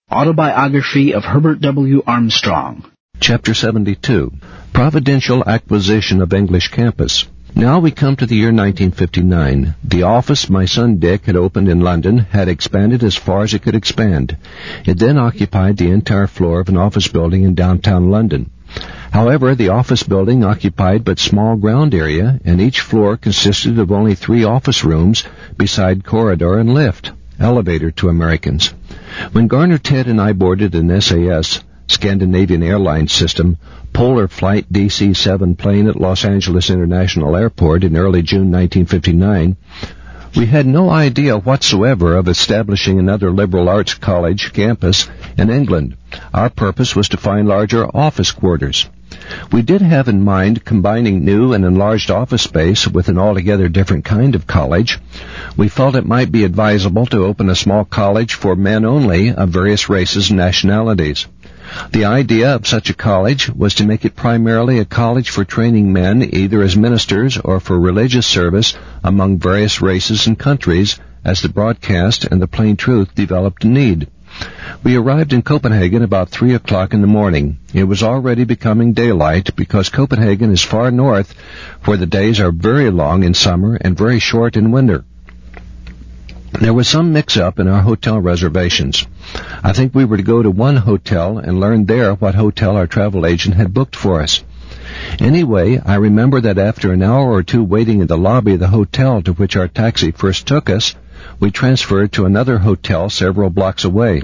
Autobiography of Herbert W. Armstrong. Chapter 72. Providential Acquisition of English Campus. Now we come to the year 1959. The office my son Dick had opened in London had expanded as far as it could expand. It then occupied the entire floor of an office building in downtown London. However, the office building occupied but small ground area, and each floor consisted of only 3 office rooms beside corridor and lift, elevator to Americans. When Garner Ted and I boarded an SAS, Scandinavian Airlines System, Polar Flight DC-7 plane at Los Angeles International Airport in early June 1959, we had no idea whatsoever of establishing another liberal arts college campus in England. Our purpose was to find larger office quarters. We did have in mind combining new and enlarged office space with an altogether different kind of college. We felt it might be advisable to open a small college for men only of various races and nationalities. The idea of such a college was to make it primarily a college for training men either as ministers or for religious service among various races and countries as the broadcast and the plain truth developed a need. We arrived in Copenhagen about 3 o'clock in the morning. It was already becoming daylight because Copenhagen is far north, where the days are very long in summer and very short in winter. There was some mix-up in our hotel reservations. I think we were to go to one hotel and learn there what hotel our travel agent had booked for us. Anyway, I remember that after an hour or two waiting in the lobby of the hotel to which our taxi first took us, we transferred to another hotel several blocks away.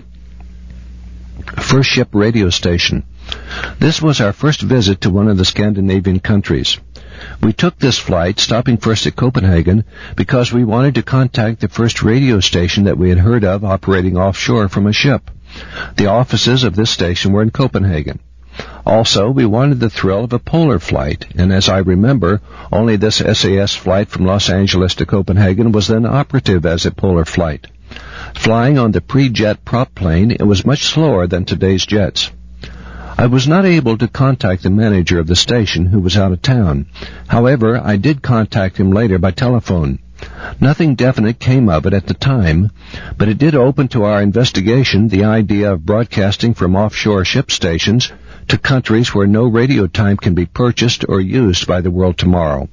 First Ship Radio Station. This was our first visit to one of the Scandinavian countries. We took this flight, stopping first at Copenhagen, because we wanted to contact the first radio station that we had heard of operating offshore from a ship. The offices of this station were in Copenhagen. Also, we wanted the thrill of a polar flight, and as I remember, only this SAS flight from Los Angeles to Copenhagen was then operative as a polar flight. Flying on the pre-jet prop plane, it was much slower than today's jets. I was not able to contact the manager of the station, who was out of town. However, I did contact him later by telephone. Nothing definite came of it at the time, but it did open to our investigation the idea of broadcasting from offshore ship stations to countries where no radio time can be purchased or used by the world tomorrow.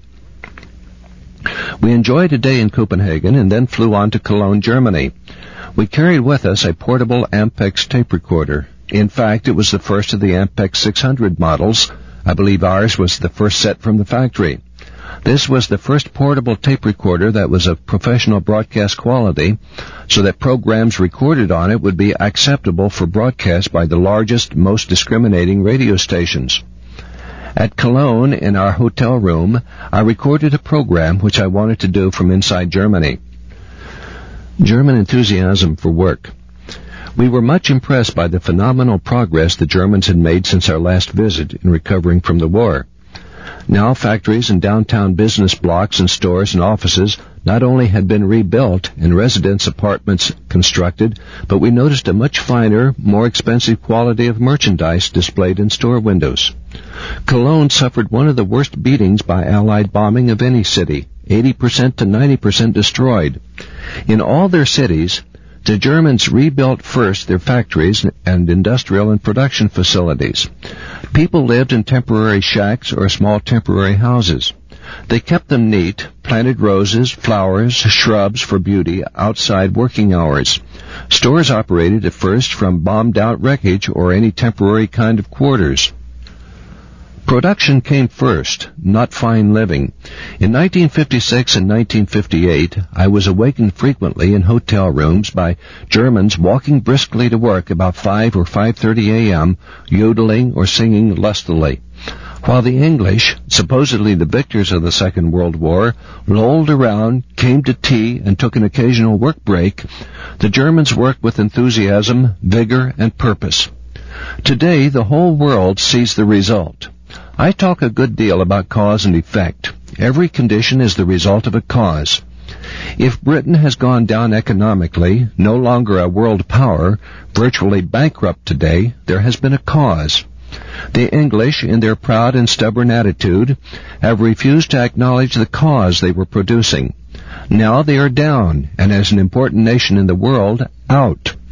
We enjoyed a day in Copenhagen and then flew on to Cologne, Germany. We carried with us a portable Ampex tape recorder. In fact, it was the first of the Ampex 600 models. I believe ours was the first set from the factory. This was the first portable tape recorder that was of professional broadcast quality, so that programs recorded on it would be acceptable for broadcast by the largest, most discriminating radio stations. At Cologne, in our hotel room, I recorded a program which I wanted to do from inside Germany. German enthusiasm for work. We were much impressed by the phenomenal progress the Germans had made since our last visit in recovering from the war. Now factories and downtown business blocks and stores and offices not only had been rebuilt and residence apartments constructed, but we noticed a much finer, more expensive quality of merchandise displayed in store windows. Cologne suffered one of the worst beatings by Allied bombing of any city, 80% to 90% destroyed. In all their cities, the Germans rebuilt first their factories and industrial and production facilities. People lived in temporary shacks or small temporary houses. They kept them neat, planted roses, flowers, shrubs for beauty outside working hours. Stores operated at first from bombed-out wreckage or any temporary kind of quarters. Production came first, not fine living. In 1956 and 1958, I was awakened frequently in hotel rooms by Germans walking briskly to work about 5 or 5:30 a.m., yodeling or singing lustily. While the English, supposedly the victors of the Second World War, lolled around, came to tea, and took an occasional work break, the Germans worked with enthusiasm, vigor, and purpose. Today, the whole world sees the result. I talk a good deal about cause and effect. Every condition is the result of a cause. If Britain has gone down economically, no longer a world power, virtually bankrupt today, there has been a cause. The English, in their proud and stubborn attitude, have refused to acknowledge the cause they were producing. Now they are down, and as an important nation in the world, out.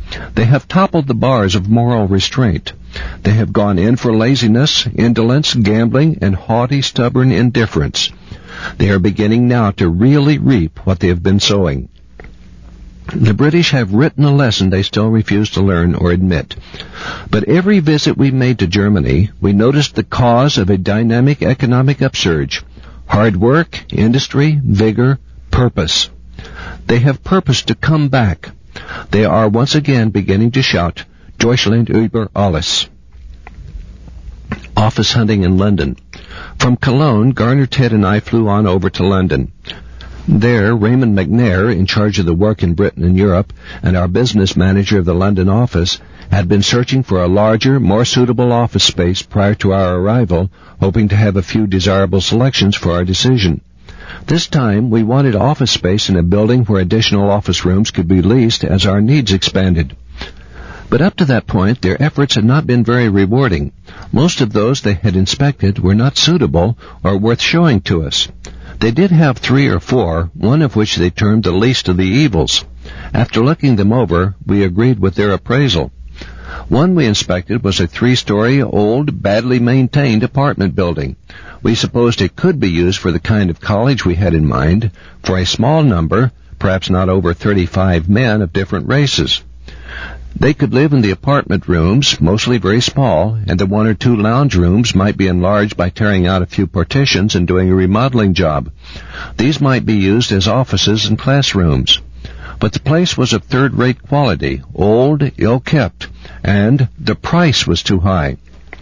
They have toppled the bars of moral restraint. They have gone in for laziness, indolence, gambling, and haughty, stubborn indifference. They are beginning now to really reap what they have been sowing. The British have written a lesson they still refuse to learn or admit. But every visit we made to Germany, we noticed the cause of a dynamic economic upsurge. Hard work, industry, vigor, purpose. They have purpose to come back. They are once again beginning to shout, Deutschland über alles. Office hunting in London. From Cologne, Garner, Ted, and I flew on over to London. There, Raymond McNair, in charge of the work in Britain and Europe, and our business manager of the London office, had been searching for a larger, more suitable office space prior to our arrival, hoping to have a few desirable selections for our decision. This time, we wanted office space in a building where additional office rooms could be leased as our needs expanded. But up to that point, their efforts had not been very rewarding. Most of those they had inspected were not suitable or worth showing to us. They did have 3 or 4, one of which they termed the least of the evils. After looking them over, we agreed with their appraisal. One we inspected was a 3-story, old, badly maintained apartment building. We supposed it could be used for the kind of college we had in mind, for a small number, perhaps not over 35 men of different races. They could live in the apartment rooms, mostly very small, and the 1 or 2 lounge rooms might be enlarged by tearing out a few partitions and doing a remodeling job. These might be used as offices and classrooms. But the place was of third-rate quality, old, ill-kept, and the price was too high.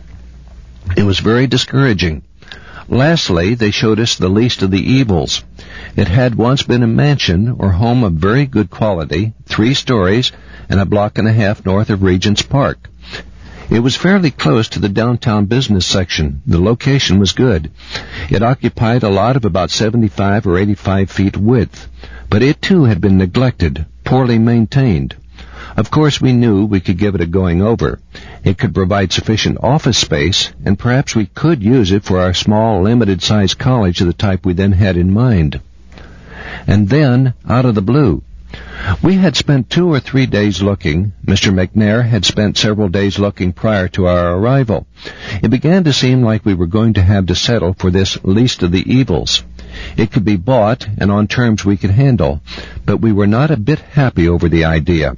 It was very discouraging. Lastly, they showed us the least of the evils. It had once been a mansion or home of very good quality, 3 stories, and a block and a half north of Regent's Park. It was fairly close to the downtown business section. The location was good. It occupied a lot of about 75 or 85 feet width, but it too had been neglected, poorly maintained. Of course, we knew we could give it a going over. It could provide sufficient office space, and perhaps we could use it for our small, limited-sized college of the type we then had in mind. And then, out of the blue, we had spent 2 or 3 days looking. Mr. McNair had spent several days looking prior to our arrival. It began to seem like we were going to have to settle for this least of the evils. It could be bought and on terms we could handle, but we were not a bit happy over the idea.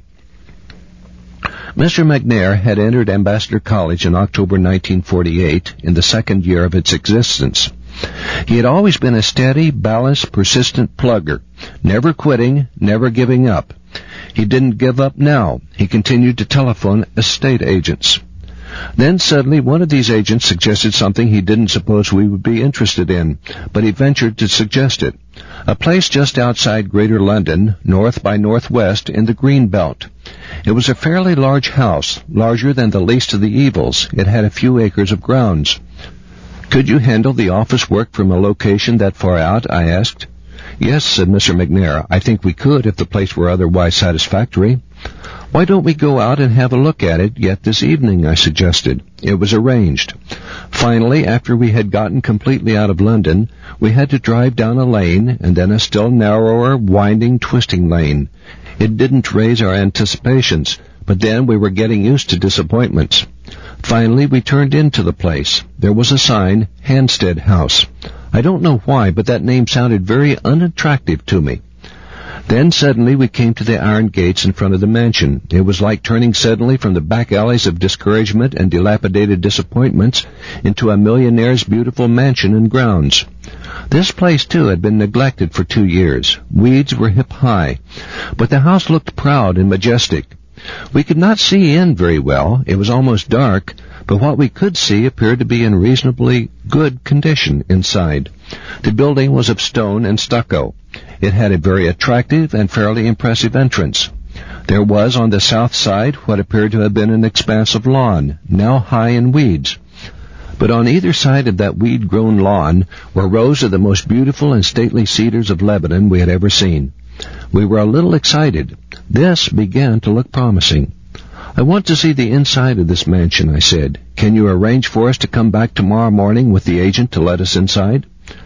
Mr. McNair had entered Ambassador College in October 1948, in the 2nd year of its existence. He had always been a steady, balanced, persistent plugger, never quitting, never giving up. He didn't give up now. He continued to telephone estate agents. Then suddenly one of these agents suggested something he didn't suppose we would be interested in, but he ventured to suggest it. A place just outside Greater London, north by northwest, in the Green Belt. It was a fairly large house, larger than the least of the evils. It had a few acres of grounds. Could you handle the office work from a location that far out? I asked. Yes, said Mr. McNair. I think we could if the place were otherwise satisfactory. Why don't we go out and have a look at it yet this evening? I suggested. It was arranged. Finally, after we had gotten completely out of London, we had to drive down a lane and then a still narrower, winding, twisting lane. It didn't raise our anticipations, but then we were getting used to disappointments. Finally, we turned into the place. There was a sign, Hansted House. I don't know why, but that name sounded very unattractive to me. Then suddenly we came to the iron gates in front of the mansion. It was like turning suddenly from the back alleys of discouragement and dilapidated disappointments into a millionaire's beautiful mansion and grounds. This place, too, had been neglected for 2 years. Weeds were hip-high, but the house looked proud and majestic. We could not see in very well. It was almost dark, but what we could see appeared to be in reasonably good condition inside. The building was of stone and stucco. It had a very attractive and fairly impressive entrance. There was on the south side what appeared to have been an expanse of lawn, now high in weeds. But on either side of that weed-grown lawn were rows of the most beautiful and stately cedars of Lebanon we had ever seen. We were a little excited. This began to look promising. I want to see the inside of this mansion, I said. Can you arrange for us to come back tomorrow morning with the agent to let us inside?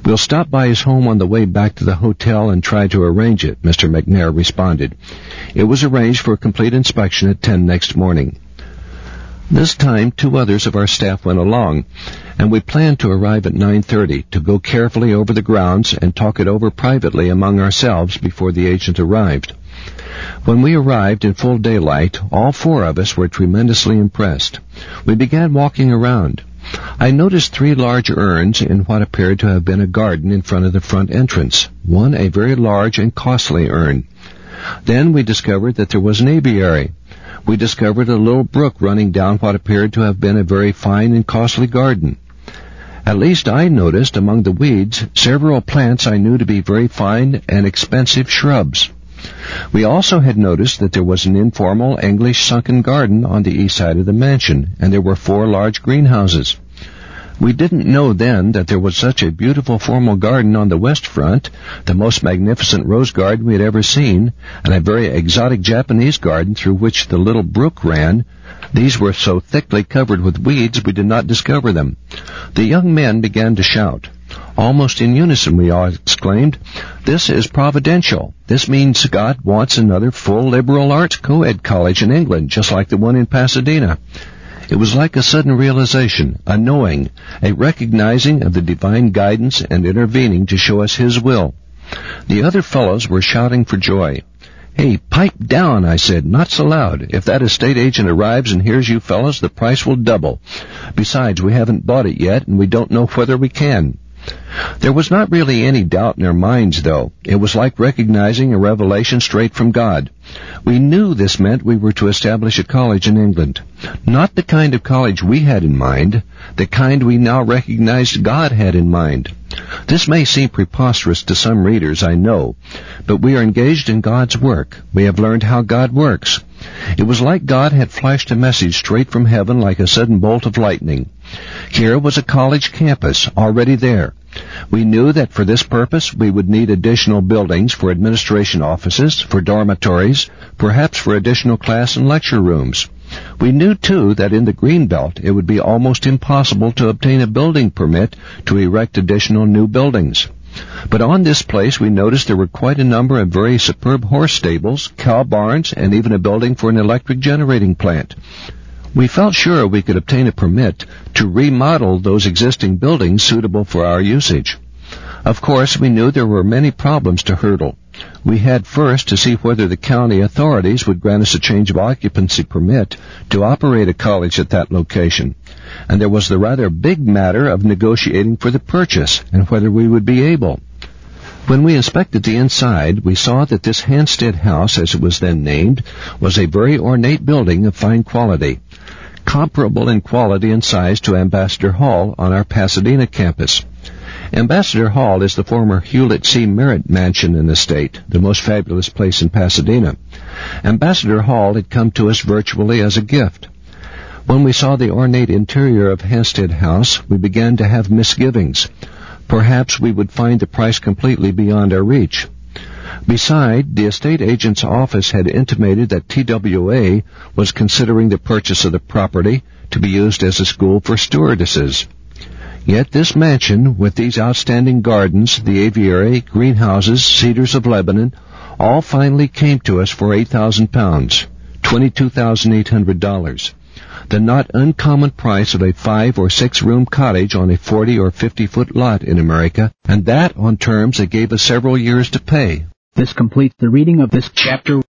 "We'll stop by his home on the way back to the hotel and try to arrange it," Mr. McNair responded. It was arranged for a complete inspection at 10 next morning. This time, 2 others of our staff went along, and we planned to arrive at 9:30 to go carefully over the grounds and talk it over privately among ourselves before the agent arrived. When we arrived in full daylight, all 4 of us were tremendously impressed. We began walking around. I noticed 3 large urns in what appeared to have been a garden in front of the front entrance, one a very large and costly urn. Then we discovered that there was an aviary. We discovered a little brook running down what appeared to have been a very fine and costly garden. At least I noticed among the weeds several plants I knew to be very fine and expensive shrubs. We also had noticed that there was an informal English sunken garden on the east side of the mansion, and there were 4 large greenhouses. We didn't know then that there was such a beautiful formal garden on the west front, the most magnificent rose garden we had ever seen, and a very exotic Japanese garden through which the little brook ran. These were so thickly covered with weeds we did not discover them. The young men began to shout. Almost in unison we all exclaimed, "This is providential. This means God wants another full liberal arts co-ed college in England, just like the one in Pasadena." It was like a sudden realization, a knowing, a recognizing of the divine guidance and intervening to show us His will. The other fellows were shouting for joy. "Hey, pipe down," I said, "not so loud. If that estate agent arrives and hears you fellows, the price will double. Besides, we haven't bought it yet, and we don't know whether we can." There was not really any doubt in our minds, though. It was like recognizing a revelation straight from God. We knew this meant we were to establish a college in England. Not the kind of college we had in mind, the kind we now recognized God had in mind. This may seem preposterous to some readers, I know, but we are engaged in God's work. We have learned how God works. It was like God had flashed a message straight from heaven like a sudden bolt of lightning. Here was a college campus already there. We knew that for this purpose we would need additional buildings for administration offices, for dormitories, perhaps for additional class and lecture rooms. We knew, too, that in the Greenbelt it would be almost impossible to obtain a building permit to erect additional new buildings. But on this place we noticed there were quite a number of very superb horse stables, cow barns, and even a building for an electric generating plant. We felt sure we could obtain a permit to remodel those existing buildings suitable for our usage. Of course, we knew there were many problems to hurdle. We had first to see whether the county authorities would grant us a change of occupancy permit to operate a college at that location. And there was the rather big matter of negotiating for the purchase and whether we would be able. When we inspected the inside, we saw that this Hampstead House, as it was then named, was a very ornate building of fine quality, comparable in quality and size to Ambassador Hall on our Pasadena campus. Ambassador Hall is the former Hewlett C. Merritt Mansion in the state, the most fabulous place in Pasadena. Ambassador Hall had come to us virtually as a gift. When we saw the ornate interior of Hampstead House, we began to have misgivings. Perhaps we would find the price completely beyond our reach. Besides, the estate agent's office had intimated that TWA was considering the purchase of the property to be used as a school for stewardesses. Yet this mansion, with these outstanding gardens, the aviary, greenhouses, cedars of Lebanon, all finally came to us for £8,000, $22,800. The not uncommon price of a 5 or 6 room cottage on a 40 or 50 foot lot in America, and that on terms that gave us several years to pay. This completes the reading of this chapter.